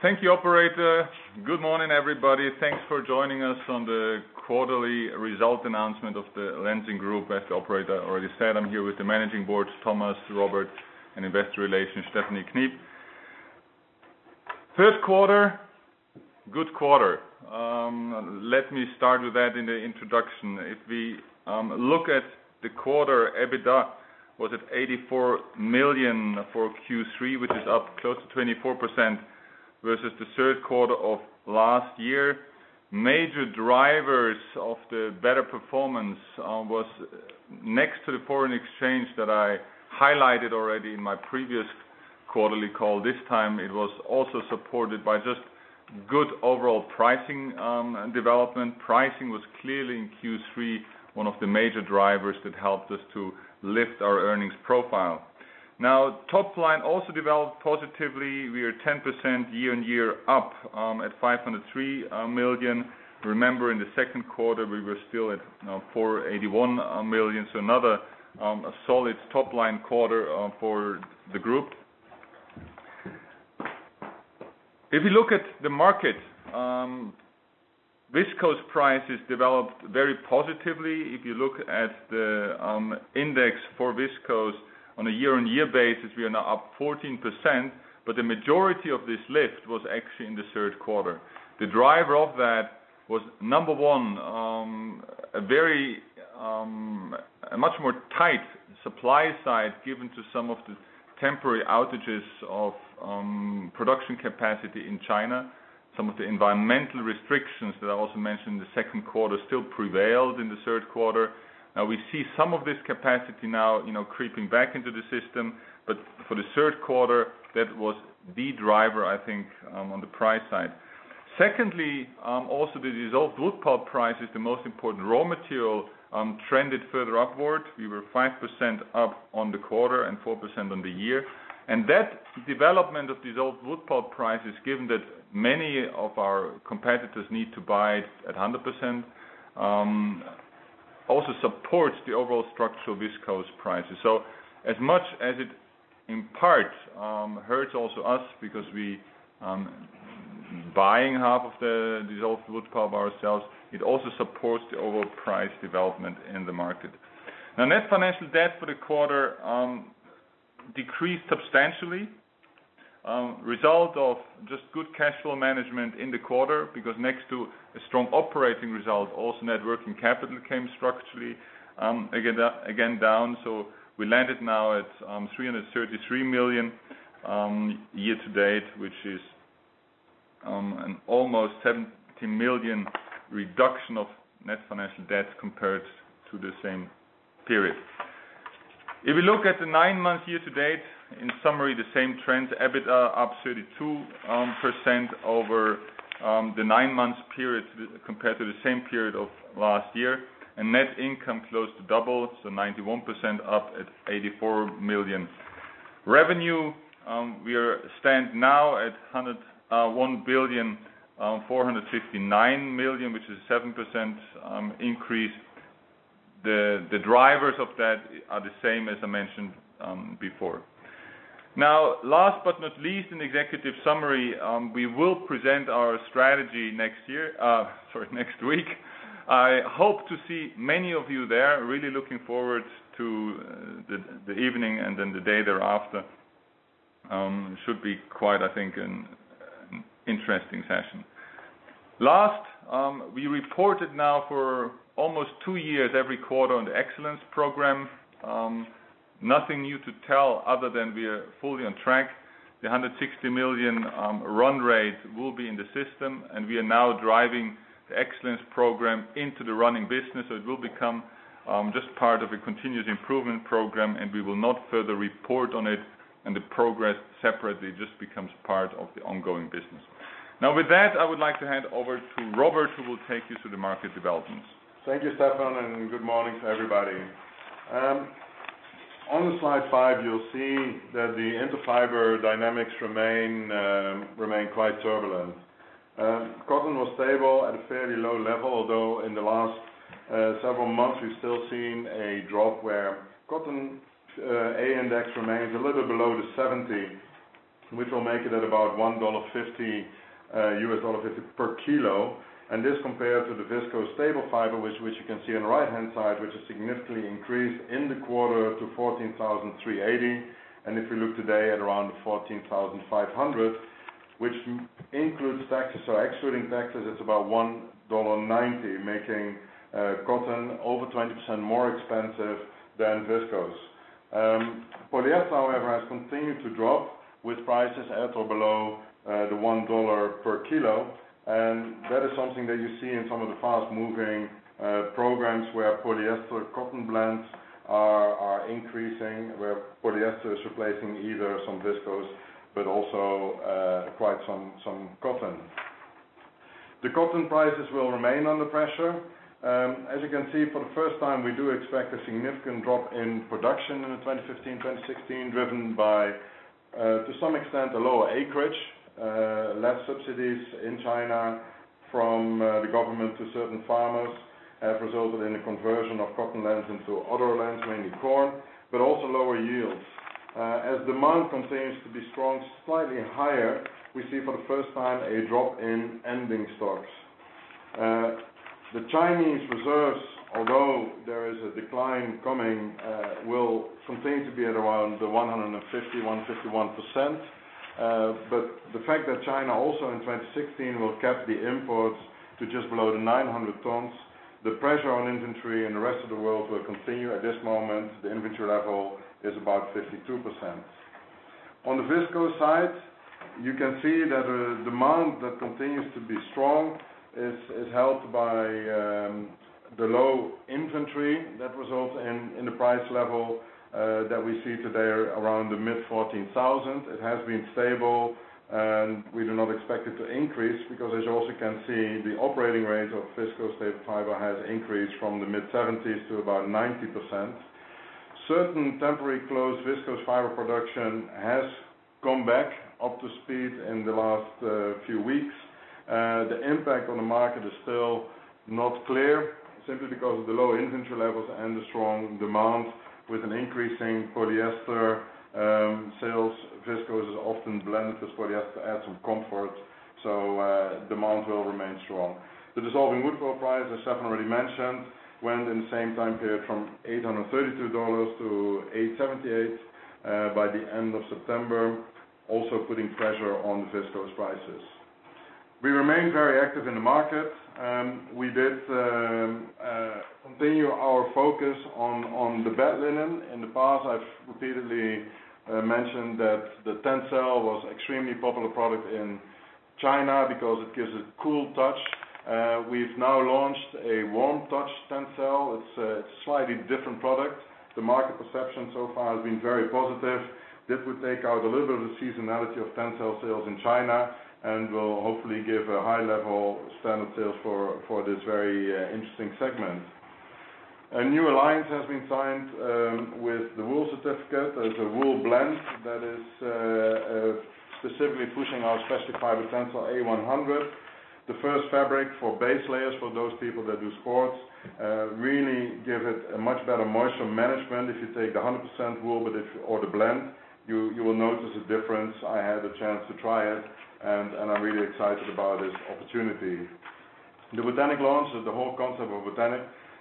Thank you, operator. Good morning, everybody. Thanks for joining us on the quarterly result announcement of the Lenzing Group. As the operator already said, I'm here with the managing board, Thomas, Robert, and investor relations, Stephanie Kniep. Third quarter, good quarter. Let me start with that in the introduction. If we look at the quarter, EBITDA was at 84 million for Q3, which is up close to 24% versus the third quarter of last year. Major drivers of the better performance was next to the foreign exchange that I highlighted already in my previous quarterly call. This time it was also supported by just good overall pricing development. Pricing was clearly in Q3 one of the major drivers that helped us to lift our earnings profile. Now, top line also developed positively. We are 10% year-on-year up at 503 million. Remember, in the second quarter we were still at 481 million, so another a solid top line quarter for the group. If you look at the market, viscose prices developed very positively. If you look at the index for viscose on a year-on-year basis, we are now up 14%, but the majority of this lift was actually in the third quarter. The driver of that was, number one, a much more tight supply side given to some of the temporary outages of production capacity in China. Some of the environmental restrictions that I also mentioned in the second quarter still prevailed in the third quarter. Now we see some of this capacity now, creeping back into the system, but for the third quarter, that was the driver, I think, on the price side. Secondly, also the dissolved wood pulp prices, the most important raw material, trended further upward. We were 5% up on the quarter and 4% on the year. And that development of dissolved wood pulp prices, given that many of our competitors need to buy it at 100%, also supports the overall structural viscose prices. So as much as it in part hurts also us because we buying half of the dissolved wood pulp ourselves, it also supports the overall price development in the market. Now net financial debt for the quarter decreased substantially. Result of just good cash flow management in the quarter, because next to a strong operating result, also net working capital came structurally again down. So we landed now at 333 million year to date, which is an almost 70 million reduction of net financial debt compared to the same period. If we look at the 9 months year to date, in summary, the same trends. EBITDA up 32% over the 9 months period compared to the same period of last year, and net income close to double, so 91% up at 84 million. Revenue, we stand now at 1,459 million, which is a 7% increase. The drivers of that are the same as I mentioned before. Now, last but not least, in executive summary, we will present our strategy next week. I hope to see many of you there. Really looking forward to the evening and then the day thereafter. Should be quite, I think, an interesting session. Last, we reported now for almost 2 years every quarter on the excellence program. Nothing new to tell other than we are fully on track. The 160 million run rate will be in the system, and we are now driving the excellence program into the running business, so it will become just part of a continuous improvement program, and we will not further report on it, and the progress separately just becomes part of the ongoing business. Now with that, I would like to hand over to Robert, who will take you through the market developments. Thank you, Stefan, and good morning to everybody. On slide 5, you'll see that the interfiber dynamics remain quite turbulent. Cotton was stable at a fairly low level, although in the last several months we've still seen a drop where cotton A index remains a little below the 70 which will make it at about $1.50 per kilo. And this compared to the viscose stable fiber, which you can see on the right-hand side, which has significantly increased in the quarter to 14,380. And if we look today at around 14,500, which includes taxes, so excluding taxes, it's about $1.90, making cotton over 20% more expensive than viscose. Polyester, however, has continued to drop with prices at or below the $1 per kilo, and that is something that you see in some of the fast-moving programs where polyester cotton blends are increasing, where polyester is replacing either some viscose but also quite some cotton. The cotton prices will remain under pressure. As you can see, for the first time, we do expect a significant drop in production in 2015-2016, driven by, to some extent, a lower acreage, less subsidies in China from the government to certain farmers have resulted in the conversion of cotton lands into other lands, mainly corn, but also lower yields. As demand continues to be strong, slightly higher, we see for the first time a drop in ending stocks. The Chinese reserves, although there is a decline coming, will continue to be at around the 151%. But the fact that China also in 2016 will cap the imports to just below the 900 tons, the pressure on inventory in the rest of the world will continue. At this moment, the inventory level is about 52%. On the viscose side, you can see that the demand that continues to be strong is helped by the low inventory that results in the price level that we see today around the mid 14,000. It has been stable, and we do not expect it to increase because, as you also can see, the operating rate of viscose staple fiber has increased from the mid 70s to about 90%. Certain temporary closed viscose fiber production has come back up to speed in the last few weeks. The impact on the market is still not clear, simply because of the low inventory levels and the strong demand. With an increasing polyester sales, viscose is often blended with polyester to add some comfort, so demand will remain strong. The dissolving wood pulp price, as Stefan already mentioned, went in the same time period from $832 to $878 by the end of September, also putting pressure on the viscose prices. We remain very active in the market. We did continue our focus on the bed linen. In the past, I've repeatedly mentioned that the Tencel was extremely popular product in China because it gives a cool touch. We've now launched a warm touch Tencel. It's a slightly different product. The market perception so far has been very positive. This would take out a little bit of the seasonality of Tencel sales in China and will hopefully give a high level standard sales for this very interesting segment. A new alliance has been signed with the wool certificate. There's a wool blend that is specifically pushing our specialty fiber Tencel A100. The first fabric for base layers for those people that do sports, really give it a much better moisture management. If you take the 100% wool or the blend, you will notice a difference. I had a chance to try it, and I'm really excited about this opportunity. The Botanic launch, the whole concept of Botanic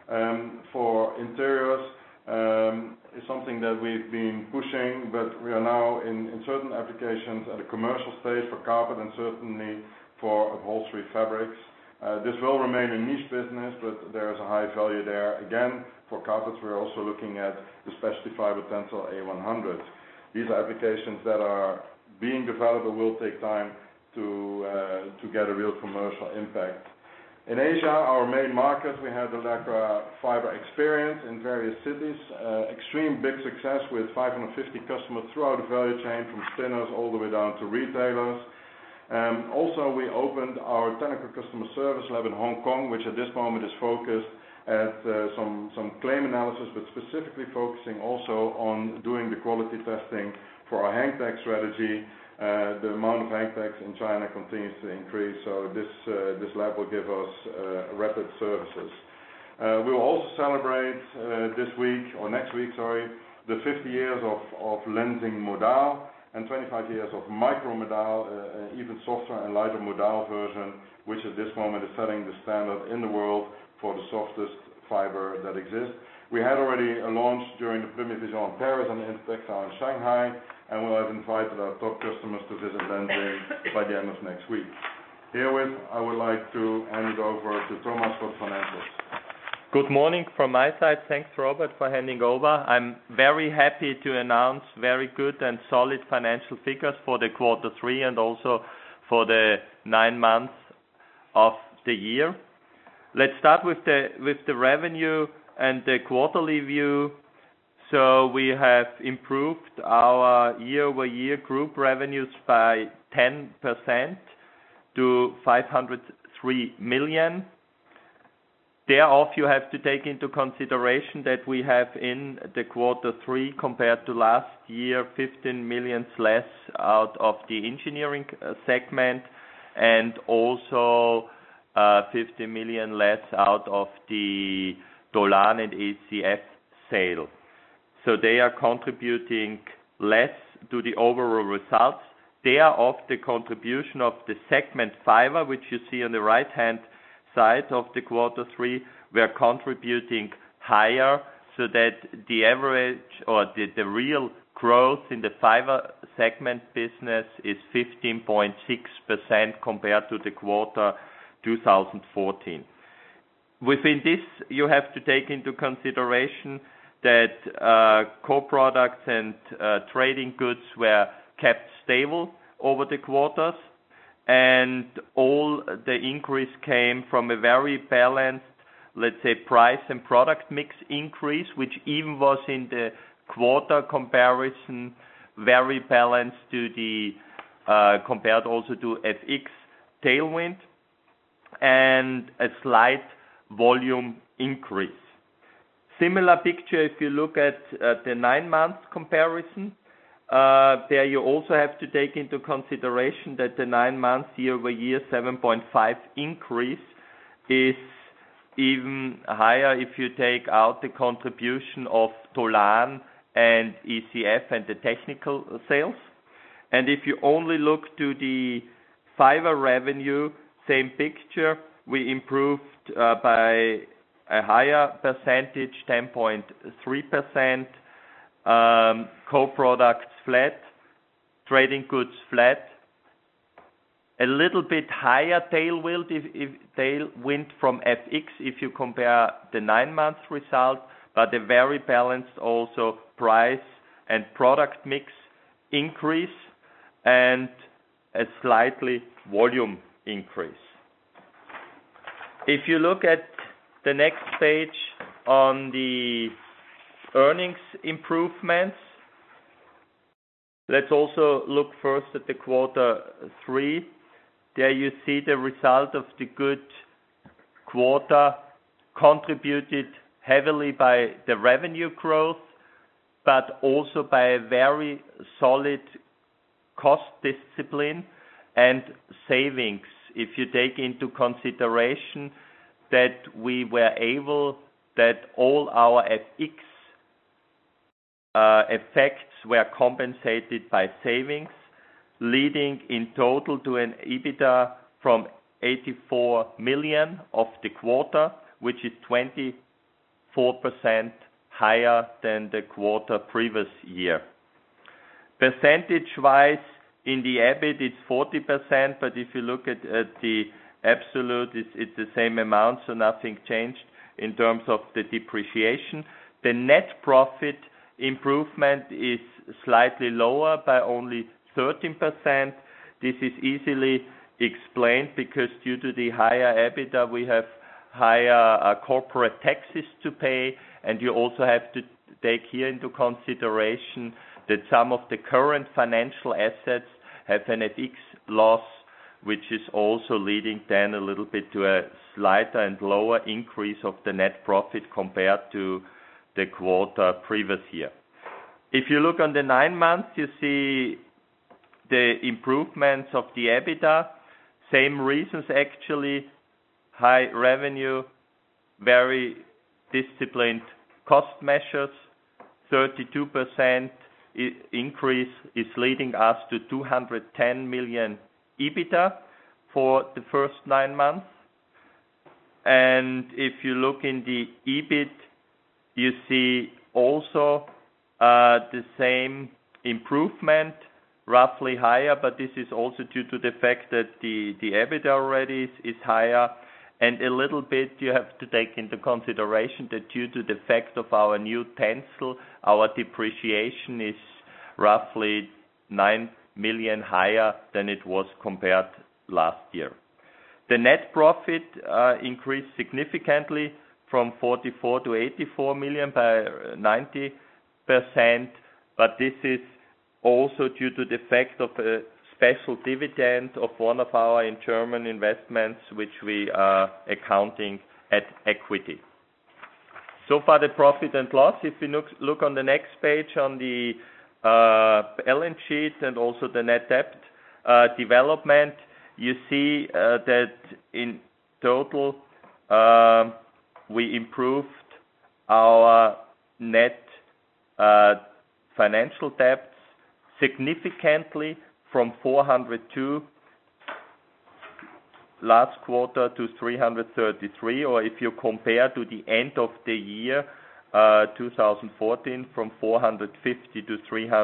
for interiors is something that we've been pushing, but we are now in certain applications at a commercial stage for carpet and certainly for upholstery fabrics. This will remain a niche business, but there is a high value there. Again, for carpets, we're also looking at the specialty fiber Tencel A100. These are applications that are being developed but will take time to get a real commercial impact. In Asia, our main market, we had the Lycra Fiber Experience in various cities. Extreme big success with 550 customers throughout the value chain, from spinners all the way down to retailers. Also, we opened our technical customer service lab in Hong Kong, which at this moment is focused at some claim analysis, but specifically focusing also on doing the quality testing for our hang tag strategy. The amount of hang tags in China continues to increase, so this lab will give us rapid services. We will also celebrate next week, the 50 years of Lenzing Modal. and 25 years of micromodal, even softer and lighter modal version, which at this moment is setting the standard in the world for the softest fiber that exists. We had already a launch during the Premier Vision in Paris and Intertextile in Shanghai, and we'll have invited our top customers to visit Lenzing by the end of next week. Herewith, I would like to hand it over to Thomas for the financials. Good morning from my side. Thanks, Robert, for handing over. I'm very happy to announce very good and solid financial figures for the quarter 3 and also for the 9 months of the year. Let's start with the revenue and the quarterly view. So we have improved our year-over-year group revenues by 10% to 503 million. Thereof, you have to take into consideration that we have in the quarter 3 compared to last year 15 million less out of the engineering segment and also 50 million less out of the Dolan and ACF sale. So they are contributing less to the overall results. Thereof, the contribution of the segment fiber, which you see on the right-hand side of the quarter 3, were contributing higher, so that the average or the real growth in the fiber segment business is 15.6% compared to the quarter 2014. Within this, you have to take into consideration that core products and trading goods were kept stable over the quarters, and all the increase came from a very balanced, let's say, price and product mix increase, which even was in the quarter comparison very balanced to the compared also to FX tailwind, and a slight volume increase. Similar picture if you look at the 9-month comparison. There you also have to take into consideration that the 9 months year-over-year 7.5 increase is even higher if you take out the contribution of Dolan and ECF and the technical sales. And if you only look to the fiber revenue, same picture, we improved by a higher percentage, 10.3%, co-products flat, trading goods flat, a little bit higher tailwind from FX if you compare the 9-month result, but a very balanced also price and product mix increase and a slightly volume increase. If you look at the next page on the earnings improvements, let's also look first at the quarter 3. There you see the result of the good quarter contributed heavily by the revenue growth, but also by a very solid cost discipline and savings. If you take into consideration that we were able, that all our FX effects were compensated by savings, leading in total to an EBITDA from 84 million of the quarter, which is 24% higher than the quarter previous year. Percentage-wise, in the EBIT it's 40%, but if you look at the absolute, it's the same amount, so nothing changed in terms of the depreciation. The net profit improvement is slightly lower by only 13%. This is easily explained because due to the higher EBITDA we have higher corporate taxes to pay, and you also have to take here into consideration that some of the current financial assets have an FX loss, which is also leading then a little bit to a slighter and lower increase of the net profit compared to the quarter previous year. If you look on the 9 months, you see the improvements of the EBITDA. Same reasons actually, high revenue, very disciplined cost measures, 32% increase is leading us to 210 million EBITDA for the first 9 months. And if you look in the EBIT, you see also the same improvement, roughly higher, but this is also due to the fact that the EBITDA already is higher. And a little bit you have to take into consideration that due to the fact of our new Tencel, our depreciation is roughly 9 million higher than it was compared last year. The net profit increased significantly from 44 to 84 million by 90%, but this is also due to the fact of a special dividend of one of our in German investments, which we are accounting at equity. So far the profit and loss. If we look on the next page on the balance sheet and also the net debt development, you see that in total we improved our net financial debts significantly from 402 last quarter to 333, or if you compare to the end of the year 2014 from 450 to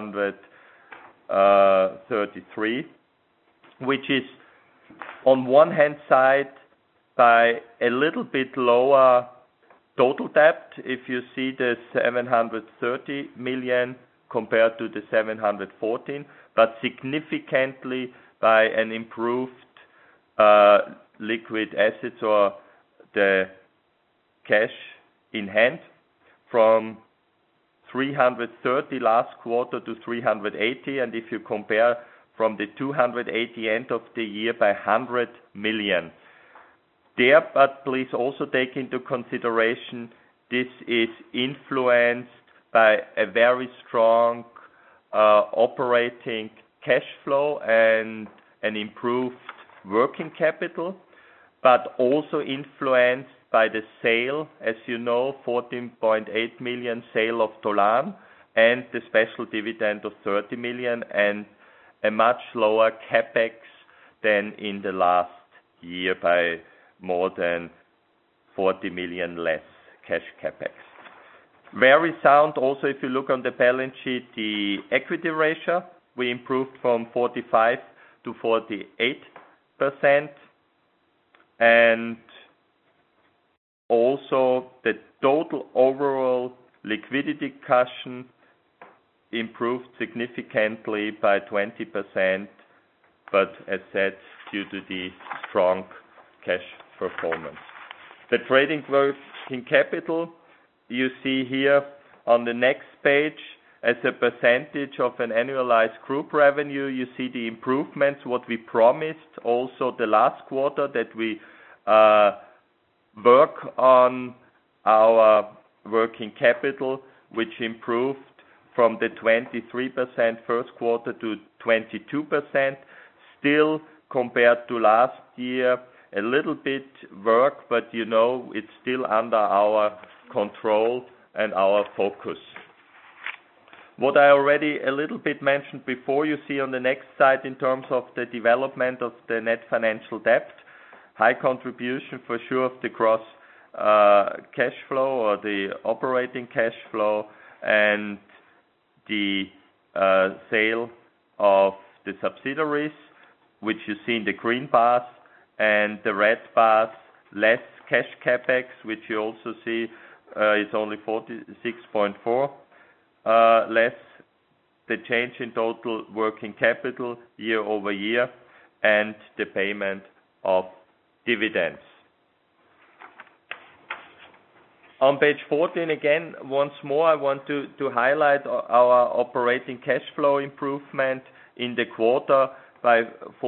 333, which is on one hand side by a little bit lower total debt. If you see the 730 million compared to the 714, but significantly by an improved liquid assets or the cash in hand from 330 last quarter to 380, and if you compare from the 280 end of the year by 100 million. There, but please also take into consideration this is influenced by a very strong operating cash flow and an improved working capital, but also influenced by the sale, as you know, 14.8 million sale of Tolan and the special dividend of 30 million and a much lower capex than in the last year by more than 40 million less cash capex. Very sound also if you look on the balance sheet, the equity ratio, we improved from 45 to 48%, and also the total overall liquidity cushion improved significantly by 20%, but as said, due to the strong cash performance. The trading working capital, you see here on the next page, as a percentage of an annualized group revenue, you see the improvements, what we promised also the last quarter, that we work on our working capital, which improved from the 23% first quarter to 22%. Still, compared to last year, a little bit work, but you know it's still under our control and our focus. What I already a little bit mentioned before, you see on the next slide in terms of the development of the net financial debt, high contribution for sure of the gross cash flow or the operating cash flow and the sale of the subsidiaries, which you see in the green bars, and the red bars, less cash capex, which you also see is only 46.4 less, the change in total working capital year over year, and the payment of dividends. On page 14 again, once more I want to highlight our operating cash flow improvement in the quarter by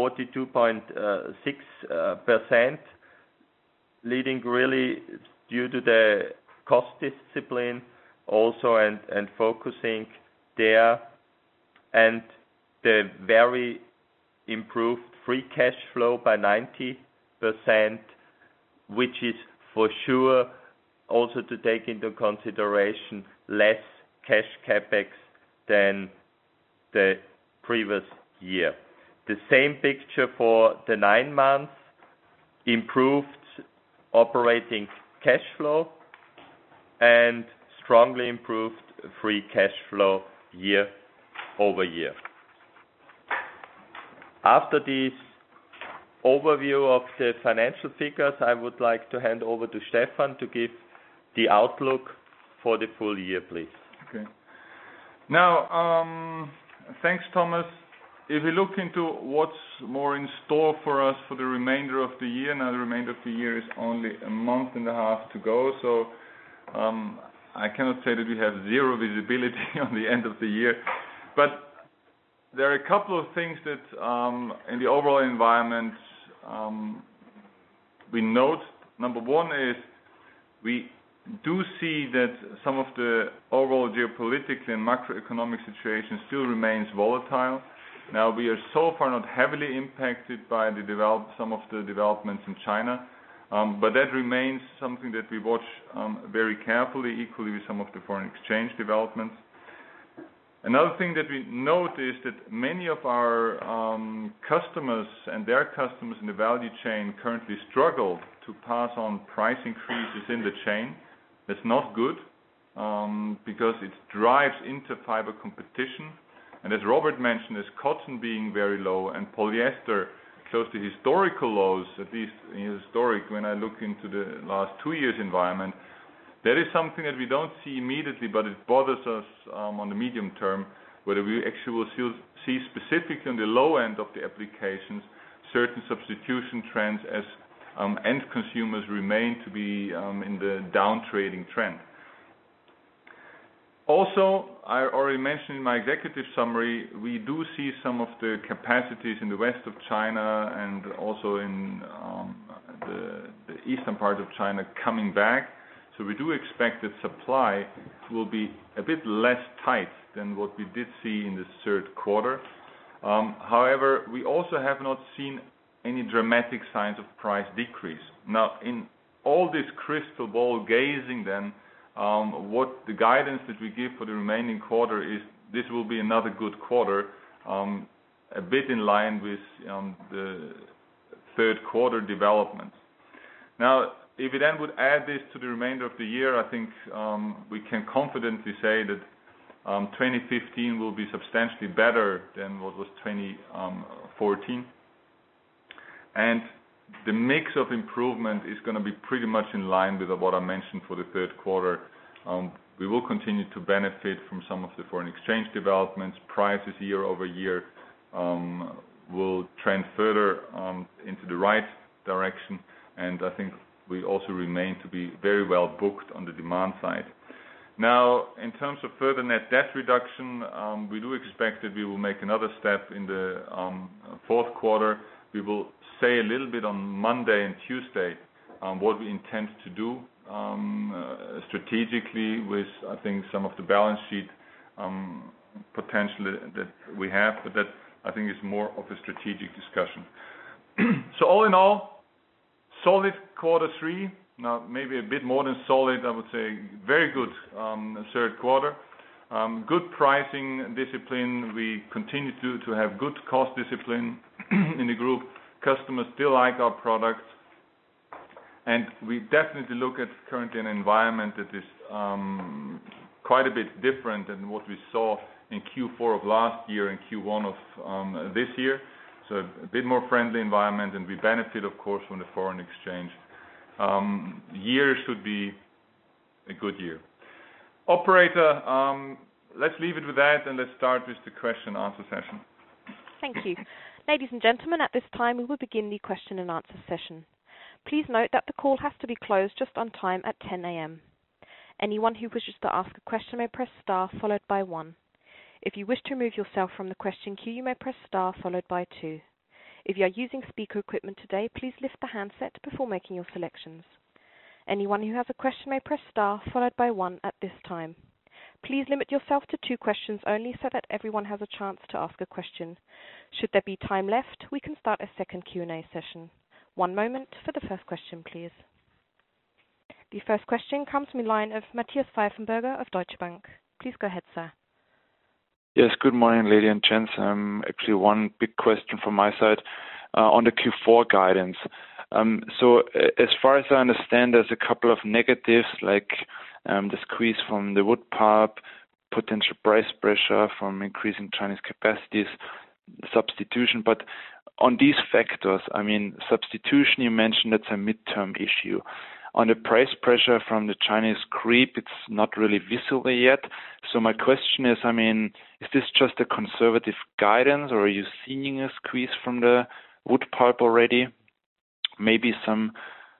42.6%, leading really due to the cost discipline also and focusing there, and the very improved free cash flow by 90%, which is for sure also to take into consideration less cash capex than the previous year. The same picture for the 9 months, improved operating cash flow and strongly improved free cash flow year-over-year. After this overview of the financial figures, I would like to hand over to Stefan to give the outlook for the full year, please. Okay. Now, thanks, Thomas. If we look into what's more in store for us for the remainder of the year, now the remainder of the year is only a month and a half to go, so I cannot say that we have zero visibility on the end of the year, but there are a couple of things that in the overall environment we note. Number one is we do see that some of the overall geopolitical and macroeconomic situation still remains volatile. Now, we are so far not heavily impacted by some of the developments in China, but that remains something that we watch very carefully, equally with some of the foreign exchange developments. Another thing that we note is that many of our customers and their customers in the value chain currently struggle to pass on price increases in the chain. That's not good because it drives interfiber competition. And as Robert mentioned, as cotton being very low and polyester close to historical lows, at least in historic, when I look into the last 2 years environment, that is something that we don't see immediately, but it bothers us on the medium term, whether we actually will still see specifically on the low end of the applications certain substitution trends as end consumers remain to be in the down trading trend. Also, I already mentioned in my executive summary, we do see some of the capacities in the west of China and also in the eastern part of China coming back. So we do expect that supply will be a bit less tight than what we did see in the third quarter. However, we also have not seen any dramatic signs of price decrease. Now, in all this crystal ball gazing then, what the guidance that we give for the remaining quarter is this will be another good quarter, a bit in line with the third quarter developments. Now, if we then would add this to the remainder of the year, I think we can confidently say that 2015 will be substantially better than what was 2014. And the mix of improvement is going to be pretty much in line with what I mentioned for the third quarter. We will continue to benefit from some of the foreign exchange developments. Prices year over year will trend further into the right direction, and I think we also remain to be very well booked on the demand side. Now, in terms of further net debt reduction, we do expect that we will make another step in the fourth quarter. We will say a little bit on Monday and Tuesday what we intend to do strategically with, I think, some of the balance sheet potential that we have, but that I think is more of a strategic discussion. So all in all, solid quarter three. Now maybe a bit more than solid, I would say very good third quarter. Good pricing discipline. We continue to have good cost discipline in the group. Customers still like our products. And we definitely look at currently an environment that is quite a bit different than what we saw in Q4 of last year and Q1 of this year. So a bit more friendly environment, and we benefit, of course, from the foreign exchange. Year should be a good year. Operator, let's leave it with that, and let's start with the question and answer session. Thank you. Ladies and gentlemen, at this time we will begin the question and answer session. Please note that the call has to be closed just on time at 10 a.m. Anyone who wishes to ask a question may press star followed by 1. If you wish to remove yourself from the question queue, you may press star followed by 2. If you are using speaker equipment today, please lift the handset before making your selections. Anyone who has a question may press star followed by 1 at this time. Please limit yourself to 2 questions only so that everyone has a chance to ask a question. Should there be time left, we can start a second Q&A session. One moment for the first question, please. The first question comes from the line of Matthias Pfeifenberger of Deutsche Bank. Please go ahead, sir. Yes, good morning, ladies and gents. Actually, one big question from my side on the Q4 guidance. So as far as I understand, there's a couple of negatives like the squeeze from the wood pulp, potential price pressure from increasing Chinese capacities, substitution. But on these factors, I mean, substitution, you mentioned it's a midterm issue. On the price pressure from the Chinese creep, it's not really visible yet. So my question is, I mean, is this just a conservative guidance, or are you seeing a squeeze from the wood pulp already? Maybe some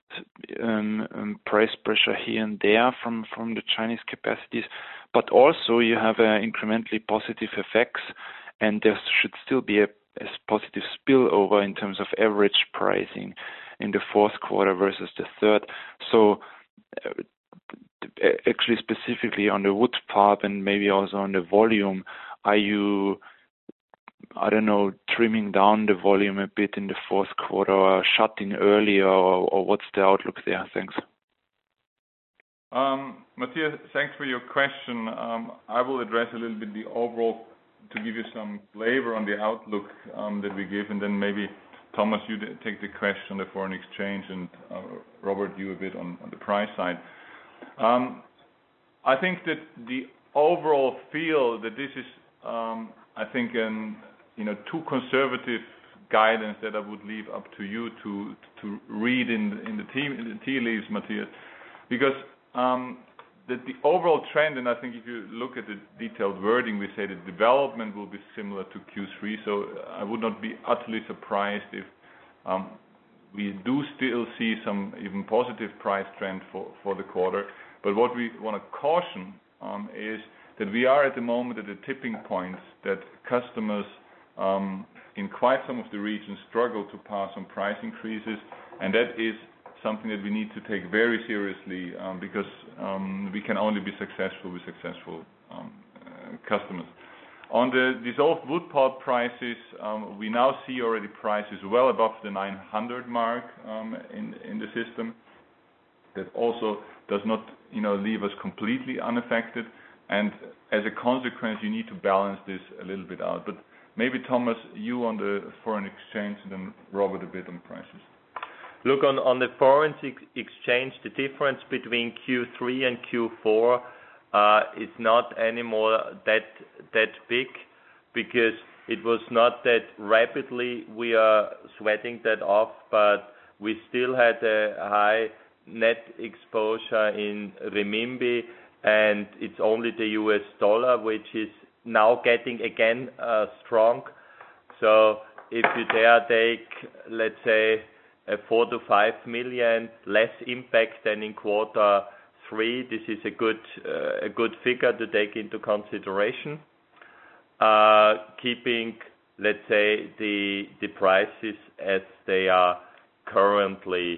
price pressure here and there from the Chinese capacities, but also you have incrementally positive effects, and there should still be a positive spillover in terms of average pricing in the fourth quarter versus the third. So actually specifically on the wood pulp and maybe also on the volume, are you, I don't know, trimming down the volume a bit in the fourth quarter or shutting earlier, or what's the outlook there? Thanks. Matthias, thanks for your question. I will address a little bit the overall to give you some flavor on the outlook that we give, and then maybe Thomas, you take the question on the foreign exchange, and Robert, you a bit on the price side. I think that the overall feel that this is, I think, too conservative guidance that I would leave up to you to read in the tea leaves, Matthias, because that the overall trend, and I think if you look at the detailed wording, we say the development will be similar to Q3, so I would not be utterly surprised if we do still see some even positive price trend for the quarter. But what we want to caution is that we are at the moment at a tipping point that customers in quite some of the regions struggle to pass on price increases, and that is something that we need to take very seriously because we can only be successful with successful customers. On the dissolved wood pulp prices, we now see already prices well above the 900 mark in the system. That also does not, leave us completely unaffected, and as a consequence, you need to balance this a little bit out. But maybe Thomas, you on the foreign exchange, and then Robert a bit on prices. Look, on the foreign exchange, the difference between Q3 and Q4 is not anymore that big, because it was not that rapidly we are sweating that off, but we still had a high net exposure in renminbi, and it's only the US dollar which is now getting again strong. So if you dare take, let's say, a 4 to 5 million less impact than in quarter 3, this is a good figure to take into consideration. Keeping, let's say, the prices as they are currently,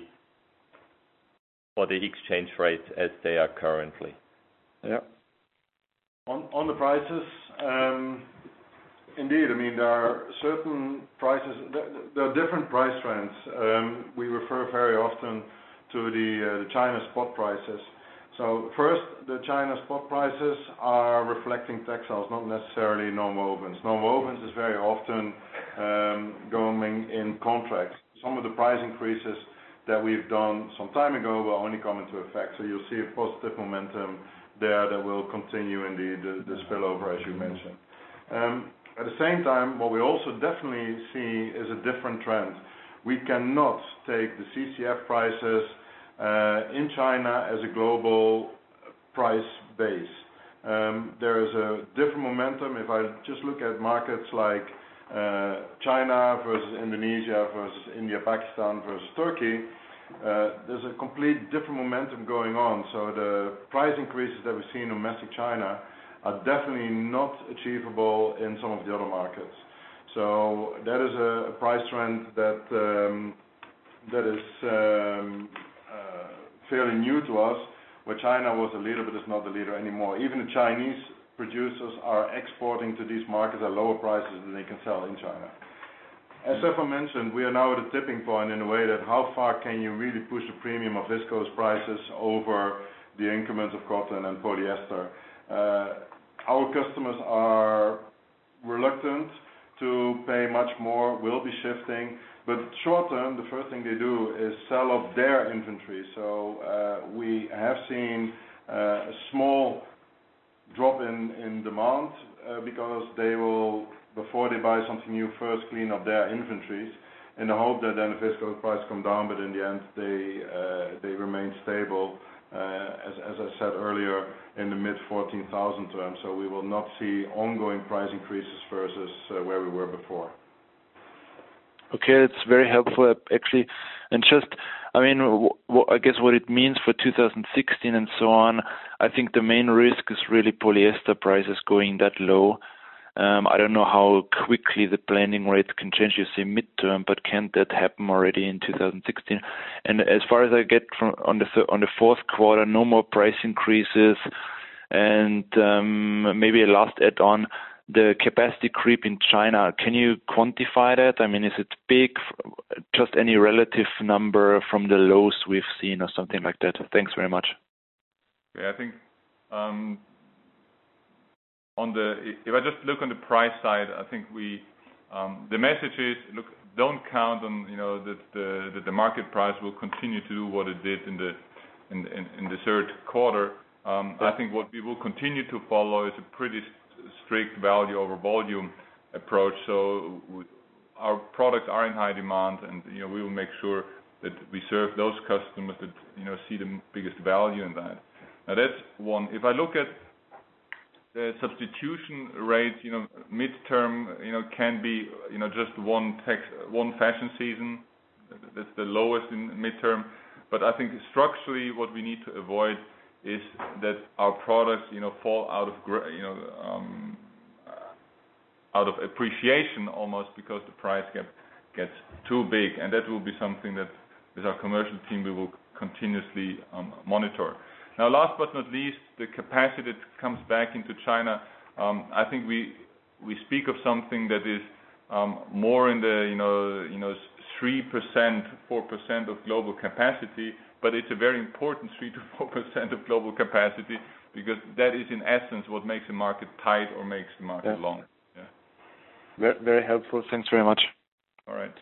or the exchange rates as they are currently. Yeah. On the prices, indeed, there are certain prices, there are different price trends. We refer very often to the China spot prices. So first, the China spot prices are reflecting textiles, not necessarily nonwovens. Nonwovens is very often going in contracts. Some of the price increases that we've done some time ago will only come into effect. So you'll see a positive momentum there that will continue indeed the spillover, as you mentioned. At the same time, what we also definitely see is a different trend. We cannot take the CCF prices in China as a global price base. There is a different momentum. If I just look at markets like China versus Indonesia versus India, Pakistan versus Turkey, there's a complete different momentum going on. So the price increases that we see in domestic China are definitely not achievable in some of the other markets. So that is a price trend that is fairly new to us, where China was a leader but is not the leader anymore. Even the Chinese producers are exporting to these markets at lower prices than they can sell in China. As Stefan mentioned, we are now at a tipping point in a way that how far can you really push the premium of viscose prices over the increments of cotton and polyester. Our customers are reluctant to pay much more, will be shifting. But short term, the first thing they do is sell off their inventory. So we have seen a small drop in demand because they will, before they buy something new, first clean up their inventories in the hope that then the viscose price come down, but in the end they remain stable, as I said earlier, in the mid 14,000 terms. So we will not see ongoing price increases versus where we were before. Okay, it's very helpful actually, and just, I mean, I guess what it means for 2016 and so on. I think the main risk is really polyester prices going that low. I don't know how quickly the blending rate can change, you say midterm, but can that happen already in 2016? And as far as I get from on the fourth quarter, no more price increases, and maybe a last add-on, the capacity creep in China. Can you quantify that? I mean, is it big? Just any relative number from the lows we've seen or something like that. Thanks very much. Yeah, I think if I just look on the price side, I think we the message is, look, don't count on that the market price will continue to do what it did in the third quarter. I think what we will continue to follow is a pretty strict value over volume approach. So our products are in high demand, and we will make sure that we serve those customers that see the biggest value in that. Now that's one. If I look at the substitution rate, midterm, can be just one fashion season. That's the lowest in midterm. But I think structurally, what we need to avoid is that our products, fall out of appreciation almost because the price gap gets too big, and that will be something that with our commercial team we will continuously monitor. Now, last but not least, the capacity that comes back into China. I think we speak of something that is more in the 3%, 4% of global capacity. But it's a very important 3 to 4% of global capacity, because that is in essence what makes the market tight or makes the market long. Yeah. Very, very helpful. Thanks very much. All right.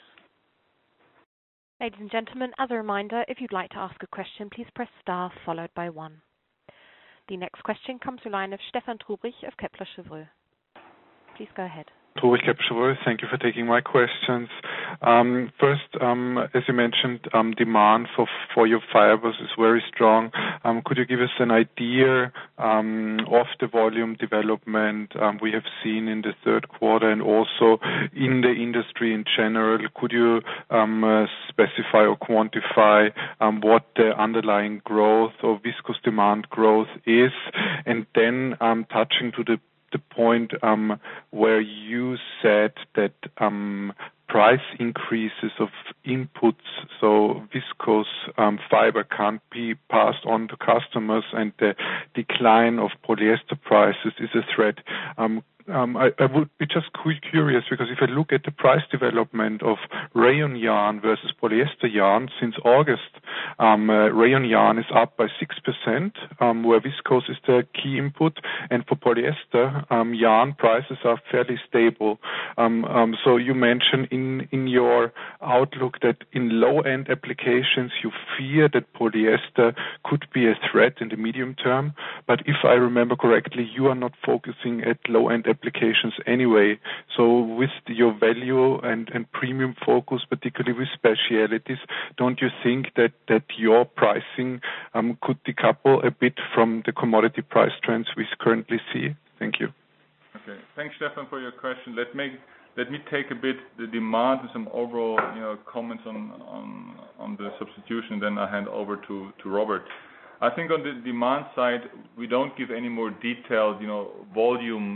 Ladies and gentlemen, as a reminder, if you'd like to ask a question, please press star followed by 1. The next question comes to the line of Stefan Trubrich of Kepler Cheuvreux. Please go ahead. Trubrich, Kepler Cheuvreux. Thank you for taking my questions. First, as you mentioned, demand for your fibers is very strong. Could you give us an idea of the volume development we have seen in the third quarter and also in the industry in general? Could you specify or quantify what the underlying growth or viscose demand growth is? And then touching to the point where you said that price increases of inputs, so viscose fiber can't be passed on to customers, and the decline of polyester prices is a threat. I would be just curious, because if I look at the price development of rayon yarn versus polyester yarn since August, rayon yarn is up by 6%, where viscose is the key input, and for polyester, yarn prices are fairly stable. So you mentioned in your outlook that in low-end applications you fear that polyester could be a threat in the medium term, but if I remember correctly, you are not focusing at low-end applications anyway. So with your value and premium focus, particularly with specialities, don't you think that your pricing could decouple a bit from the commodity price trends we currently see? Thank you. Okay. Thanks, Stefan, for your question. Let me take a bit the demand and some overall comments on the substitution, then I hand over to Robert. I think on the demand side, we don't give any more detailed, volume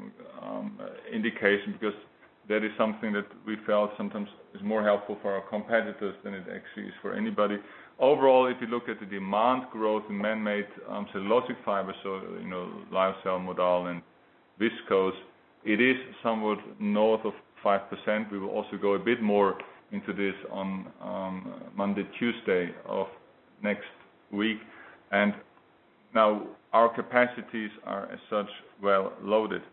indication, because that is something that we felt sometimes is more helpful for our competitors than it actually is for anybody. Overall, if you look at the demand growth in man-made cellulosic fibers, so lyocell, modal, and viscose, it is somewhat north of 5%. We will also go a bit more into this on Monday, Tuesday of next week. And now our capacities are as such well loaded.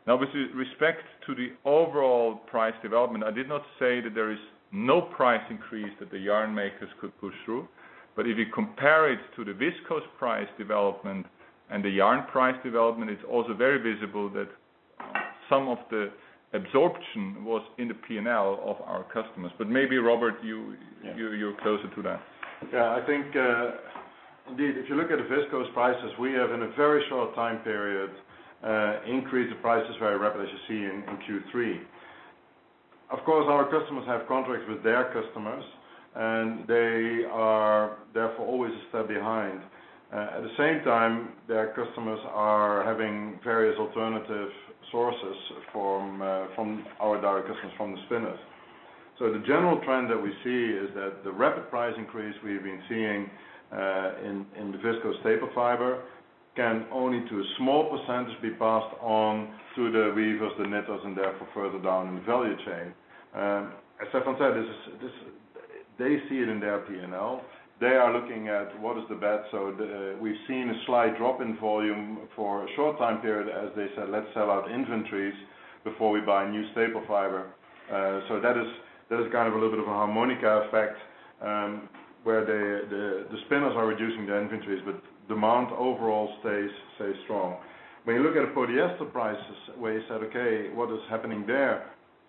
Now, with respect to the overall price development, I did not say that there is no price increase that the yarn makers could push through. But if you compare it to the viscose price development and the yarn price development, it's also very visible that some of the absorption was in the P&L of our customers. But maybe, Robert, you're closer to that. Yeah, I think, indeed, if you look at the viscose prices, we have in a very short time period increased the prices very rapidly, as you see in Q3. Of course, our customers have contracts with their customers, and they are therefore always a step behind. At the same time, their customers are having various alternative sources from our direct customers, from the spinners. So the general trend that we see is that the rapid price increase we've been seeing in the viscose staple fiber can only to a small percentage be passed on to the weavers, the knitters, and therefore further down in the value chain. As Stefan said, they see it in their P&L. They are looking at what is the bet. So we've seen a slight drop in volume for a short time period, as they said, let's sell out inventories before we buy new staple fiber. So that is kind of a little bit of a harmonica effect, where the spinners are reducing their inventories, but demand overall stays strong. When you look at the polyester prices, where you said, okay, what is happening there?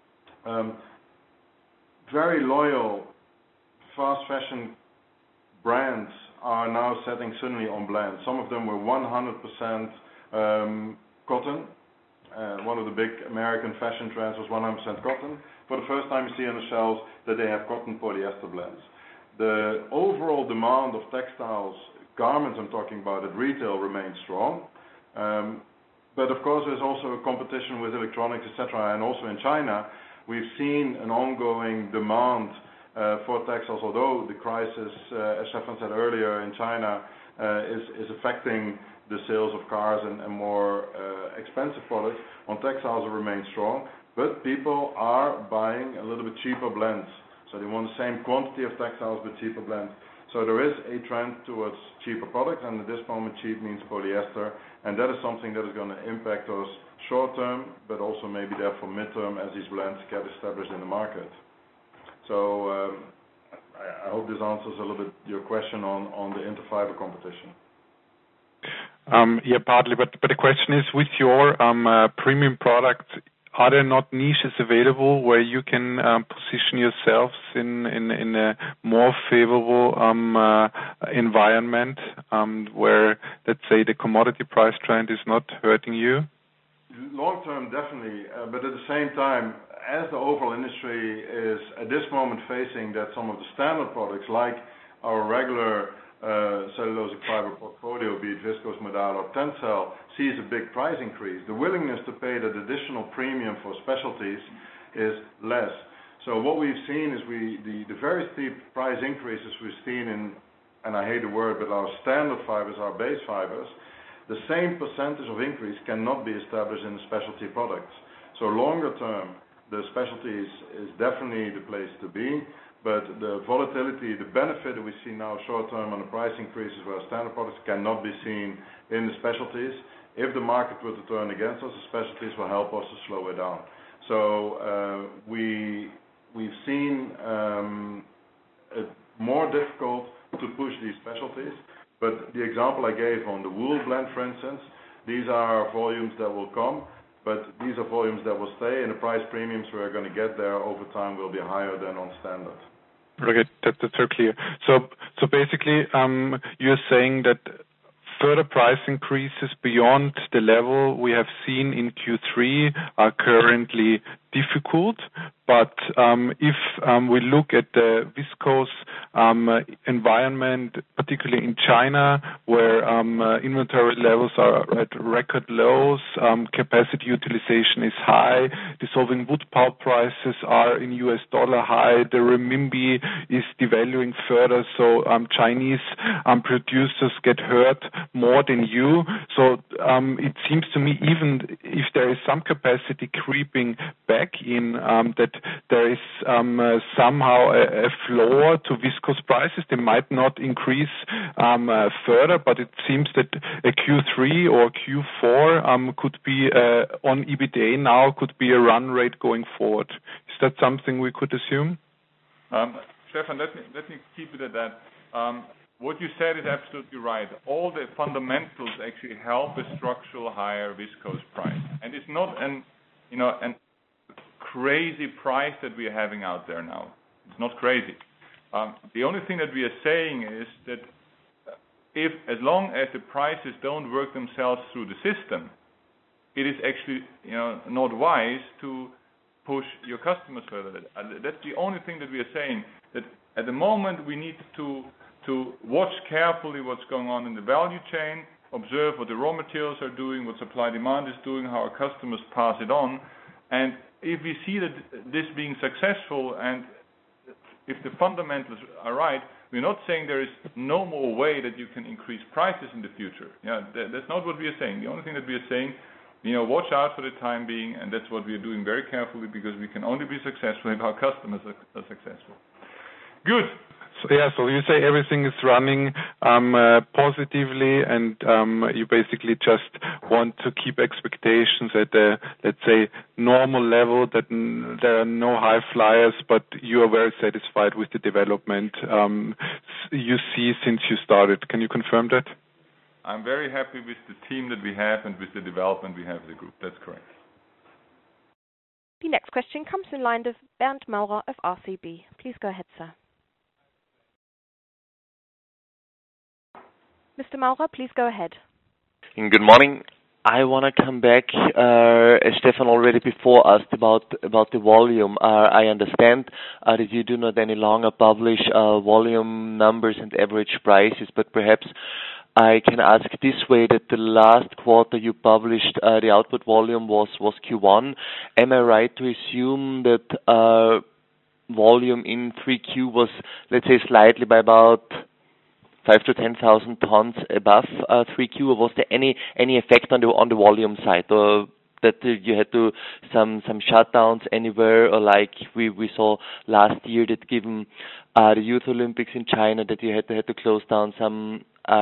Very loyal fast fashion brands are now setting suddenly on blends. Some of them were 100% cotton. One of the big American fashion trends was 100% cotton. For the first time, you see on the shelves that they have cotton polyester blends. The overall demand of textiles, garments I'm talking about at retail, remains strong. But of course, there's also a competition with electronics, etc. And also in China, we've seen an ongoing demand for textiles, although the crisis, as Stefan said earlier, in China is affecting the sales of cars and more expensive products. On textiles, it remains strong, but people are buying a little bit cheaper blends. So they want the same quantity of textiles but cheaper blends. So there is a trend towards cheaper products, and at this moment, cheap means polyester, and that is something that is going to impact us short term, but also maybe therefore midterm as these blends get established in the market. So I hope this answers a little bit your question on the interfiber competition. Yeah, partly, but the question is, with your premium product, are there not niches available where you can position yourselves in a more favorable environment where, let's say, the commodity price trend is not hurting you? Long term, definitely, but at the same time, as the overall industry is at this moment facing that some of the standard products, like our regular cellulosic fiber portfolio, be it viscose, modal, or Tencel, sees a big price increase. The willingness to pay that additional premium for specialties is less. So what we've seen is the very steep price increases we've seen in, and I hate the word, but our standard fibers, our base fibers, the same percentage of increase cannot be established in the specialty products. So longer term, the specialties is definitely the place to be. But the volatility, the benefit that we see now short term on the price increases where standard products cannot be seen in the specialties. If the market were to turn against us, the specialties will help us to slow it down. So we've seen it more difficult to push these specialties. But the example I gave on the wool blend, for instance, these are volumes that will come, but these are volumes that will stay, and the price premiums we're going to get there over time will be higher than on standard. Okay, that's very clear. So basically, you're saying that further price increases beyond the level we have seen in Q3 are currently difficult, but if we look at the viscose environment, particularly in China, where inventory levels are at record lows, capacity utilization is high, dissolving wood pulp prices are in US dollar high, the renminbi is devaluing further, so Chinese producers get hurt more than you. So it seems to me, even if there is some capacity creeping back, back in that there is somehow a floor to viscose prices. They might not increase further, but it seems that a Q3 or Q4 could be on EBITDA now could be a run rate going forward. Is that something we could assume? Stefan, let me keep it at that. What you said is absolutely right. All the fundamentals actually help a structural higher viscose price, and it's not an crazy price that we are having out there now. It's not crazy. The only thing that we are saying is that as long as the prices don't work themselves through the system, it is actually not wise to push your customers further. That's the only thing that we are saying. That at the moment we need to watch carefully what's going on in the value chain, observe what the raw materials are doing, what supply demand is doing, how our customers pass it on, and if we see that this being successful and if the fundamentals are right, we're not saying there is no more way that you can increase prices in the future. That's not what we are saying. The only thing that we are saying, watch out for the time being, and that's what we are doing very carefully because we can only be successful if our customers are successful. Good. So you say everything is running positively, and you basically just want to keep expectations at a, let's say, normal level, that there are no high flyers, but you are very satisfied with the development you see since you started. Can you confirm that? I'm very happy with the team that we have and with the development we have in the group. That's correct. The next question comes in line of Bernd Maurer of RCB. Please go ahead, sir. Mr. Maurer, please go ahead. Good morning. I want to come back, as Stefan already before asked about the volume. I understand that you do not any longer publish volume numbers and average prices, but perhaps I can ask this way, that the last quarter you published the output volume was Q1. Am I right to assume that volume in 3Q was, let's say, slightly by about 5 to 10,000 tons above 3Q, or was there any effect on the volume side, or that you had to some shutdowns anywhere, or like we saw last year that given the Youth Olympics in China that you had to close down some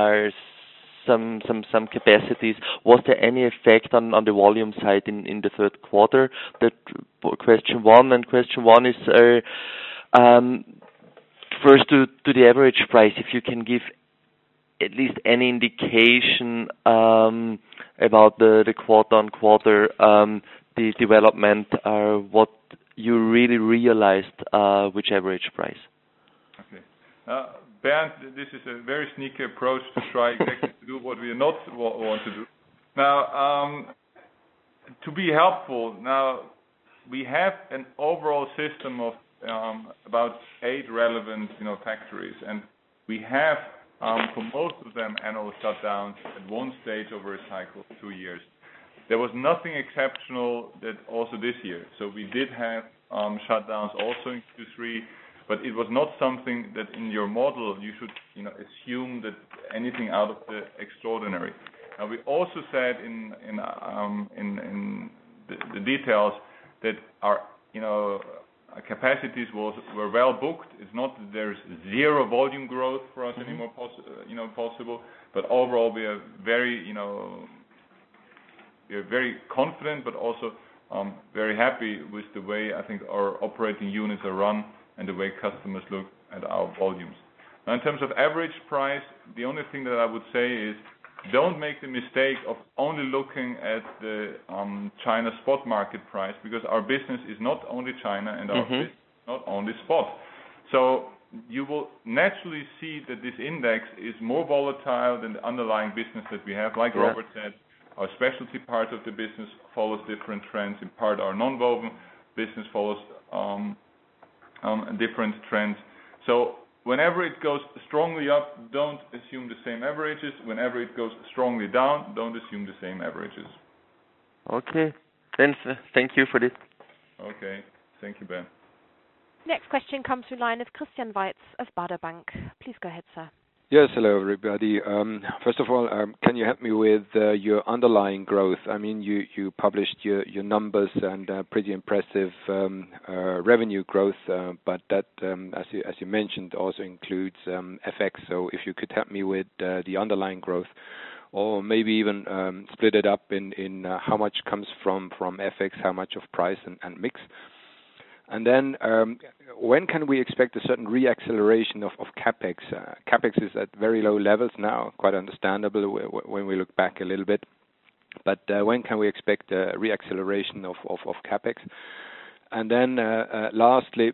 capacities? Was there any effect on the volume side in the third quarter? That question one. And question one is first to the average price, if you can give at least any indication about the quarter-on-quarter the development, what you really realized, which average price? Okay. Bernd, this is a very sneaky approach to try exactly to do what we are not want to do. Now, to be helpful, now we have an overall system of about 8 relevant factories, and we have for most of them annual shutdowns at one stage over a cycle of 2 years. There was nothing exceptional that also this year. So we did have shutdowns also in Q3, but it was not something that in your model you should assume that anything out of the extraordinary. Now we also said in the details that our capacities were well booked. It's not that there's zero volume growth for us anymore possible, but overall we are very confident, but also very happy with the way I think our operating units are run and the way customers look at our volumes. Now in terms of average price, the only thing that I would say is don't make the mistake of only looking at the China spot market price, because our business is not only China and our business is not only spot. So you will naturally see that this index is more volatile than the underlying business that we have. Like Robert said, our specialty part of the business follows different trends. In part, our non-woven business follows different trends. So whenever it goes strongly up, don't assume the same averages. Whenever it goes strongly down, don't assume the same averages. Okay. Then thank you for this. Okay. Thank you, Ben. Next question comes through line of Christian Weitz of Baader Bank. Please go ahead, sir. Yes, hello everybody. First of all, can you help me with your underlying growth? I mean, you published your numbers and pretty impressive revenue growth, but that, as you mentioned, also includes FX. So if you could help me with the underlying growth, or maybe even split it up in how much comes from FX, how much of price and mix. And then, when can we expect a certain reacceleration of CapEx? CapEx is at very low levels now, quite understandable when we look back a little bit. But when can we expect a reacceleration of CapEx? And then, lastly,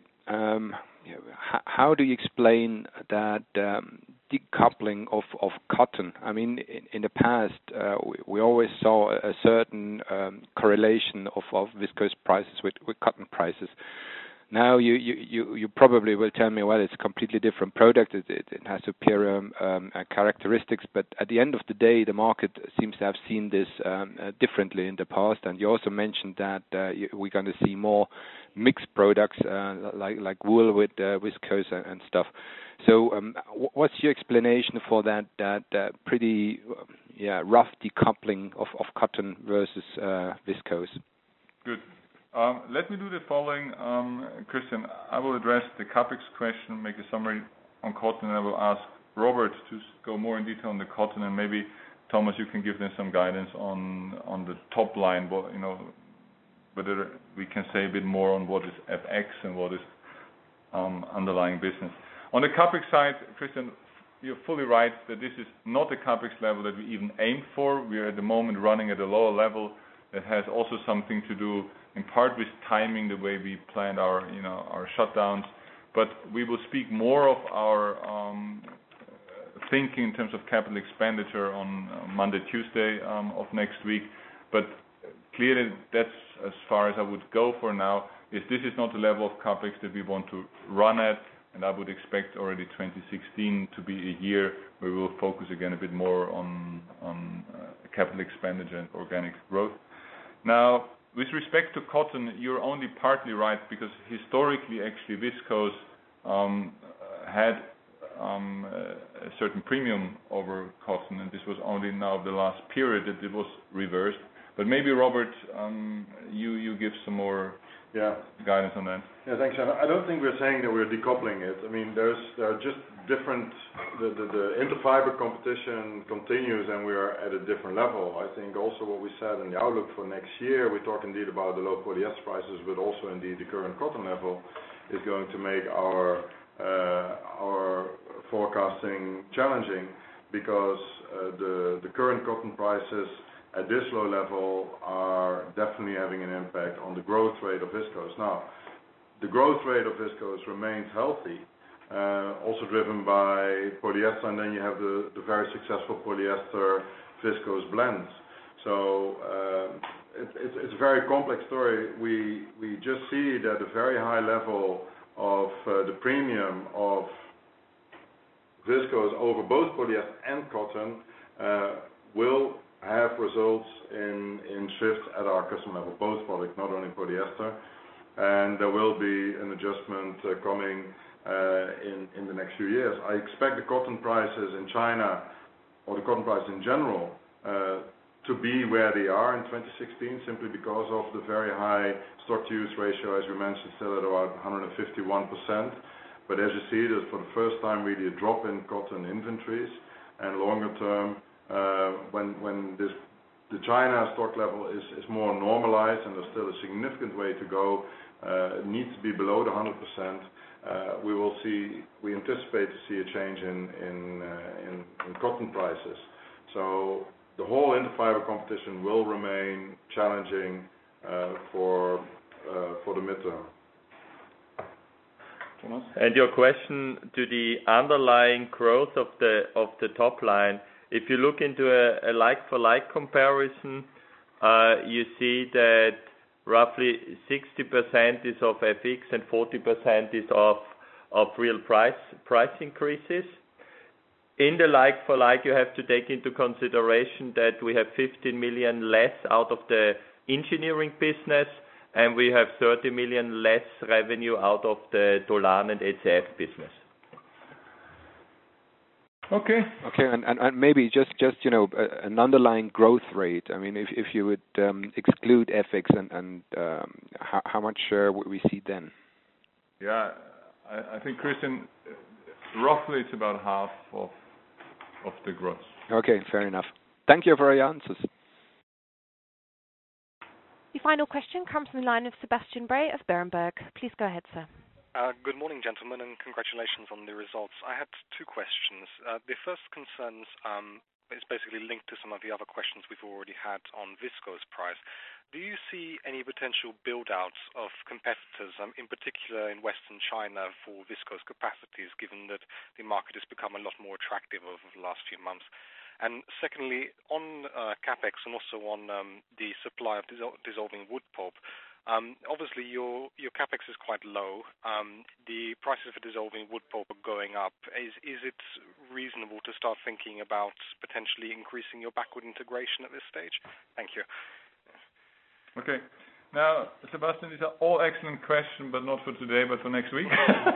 how do you explain that decoupling of cotton? I mean, in the past, we always saw a certain correlation of viscose prices with cotton prices. Now you probably will tell me, well, it's a completely different product. It has superior characteristics, but at the end of the day, the market seems to have seen this differently in the past. And you also mentioned that we're going to see more mixed products like wool with viscose and stuff. So what's your explanation for that pretty rough decoupling of cotton versus viscose? Good. Let me do the following, Christian. I will address the CapEx question, make a summary on cotton, and I will ask Robert to go more in detail on the cotton, and maybe Thomas, you can give them some guidance on the top line, but whether we can say a bit more on what is FX and what is underlying business. On the CapEx side, Christian, you're fully right that this is not a CapEx level that we even aim for. We are at the moment running at a lower level that has also something to do in part with timing, the way we planned our shutdowns. But we will speak more of our thinking in terms of capital expenditure on Monday, Tuesday of next week. But clearly, that's as far as I would go for now. This is not the level of CapEx that we want to run at, and I would expect already 2016 to be a year where we will focus again a bit more on capital expenditure and organic growth. Now, with respect to cotton, you're only partly right, because historically, actually, viscose had a certain premium over cotton, and this was only now the last period that it was reversed. But maybe, Robert, you give some more guidance on that. Yeah, thanks. I don't think we're saying that we're decoupling it. I mean, there are just different. The interfiber competition continues, and we are at a different level. I think also what we said in the outlook for next year, we talk indeed about the low polyester prices, but also indeed the current cotton level is going to make our forecasting challenging, because the current cotton prices at this low level are definitely having an impact on the growth rate of viscose. Now, the growth rate of viscose remains healthy, also driven by polyester, and then you have the very successful polyester viscose blends. So it's a very complex story. We just see that a very high level of the premium of viscose over both polyester and cotton will have results in shifts at our customer level, both products, not only polyester, and there will be an adjustment coming in the next few years. I expect the cotton prices in China, or the cotton price in general, to be where they are in 2016, simply because of the very high stock-to-use ratio, as we mentioned, still at about 151%. But as you see, there's for the first time really a drop in cotton inventories, and longer term, when the China stock level is more normalized, and there's still a significant way to go, it needs to be below the 100%. We anticipate to see a change in cotton prices. So the whole interfiber competition will remain challenging for the midterm. Thomas? And your question to the underlying growth of the top line. If you look into a like-for-like comparison, you see that roughly 60% is of FX and 40% is of real price increases. In the like-for-like, you have to take into consideration that we have 15 million less out of the engineering business, and we have 30 million less revenue out of the Dolan and ACF business. Okay. Okay, and maybe just an underlying growth rate. I mean, if you would exclude FX and how much would we see then? Yeah, I think, Christian, roughly it's about half of the growth. Okay, fair enough. Thank you for your answers. The final question comes from the line of Sebastian Bray of Berenberg. Please go ahead, sir. Good morning, gentlemen, and congratulations on the results. I had two questions. The first concerns is basically linked to some of the other questions we've already had on viscose price. Do you see any potential build-outs of competitors, in particular in Western China, for viscose capacities, given that the market has become a lot more attractive over the last few months? And secondly, on capex and also on the supply of dissolving wood pulp, obviously your capex is quite low. The prices for dissolving wood pulp are going up. Is it reasonable to start thinking about potentially increasing your backward integration at this stage? Thank you. Okay. Now, Sebastian, these are all excellent questions, but not for today, but for next week.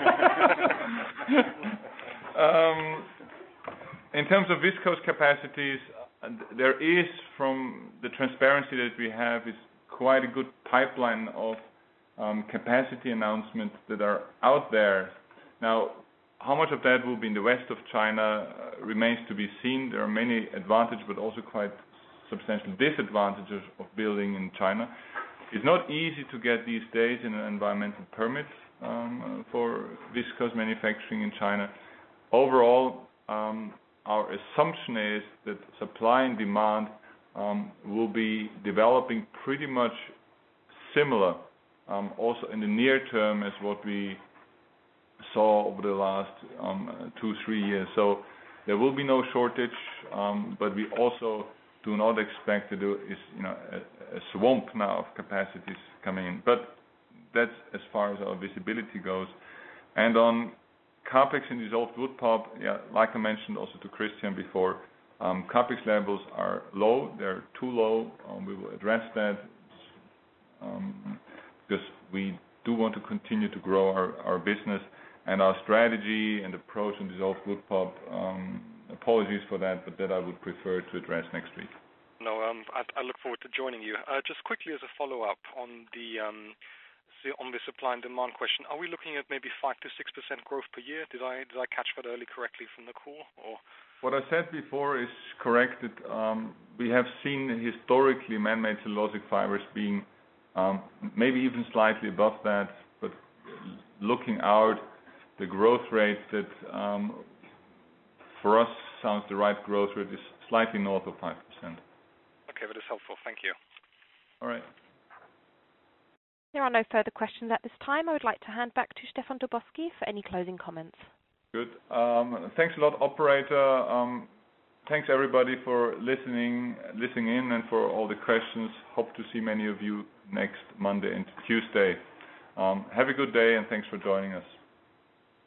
In terms of viscose capacities, there is, from the transparency that we have, is quite a good pipeline of capacity announcements that are out there. Now, how much of that will be in the west of China remains to be seen. There are many advantages, but also quite substantial disadvantages of building in China. It's not easy to get these days an environmental permit for viscose manufacturing in China. Overall, our assumption is that supply and demand will be developing pretty much similar, also in the near term, as what we saw over the last 2-3 years. So there will be no shortage, but we also do not expect to do a swamp now of capacities coming in. But that's as far as our visibility goes. And on capex and dissolved wood pulp, yeah, like I mentioned also to Christian before, capex levels are low. They're too low. We will address that because we do want to continue to grow our business and our strategy and approach on dissolved wood pulp. Apologies for that, but that I would prefer to address next week. No, I look forward to joining you. Just quickly as a follow-up on the supply and demand question, are we looking at maybe 5 to 6% growth per year? Did I catch that early correctly from the call? Or what I said before is correct. That we have seen historically man-made cellulosic fibers being maybe even slightly above that, but looking out, the growth rate that for us sounds the right growth rate is slightly north of 5%. Okay, that is helpful. Thank you. All right. There are no further questions at this time. I would like to hand back to Stefan Tobolski for any closing comments. Good. Thanks a lot, operator. Thanks everybody for listening in and for all the questions. Hope to see many of you next Monday and Tuesday. Have a good day and thanks for joining us.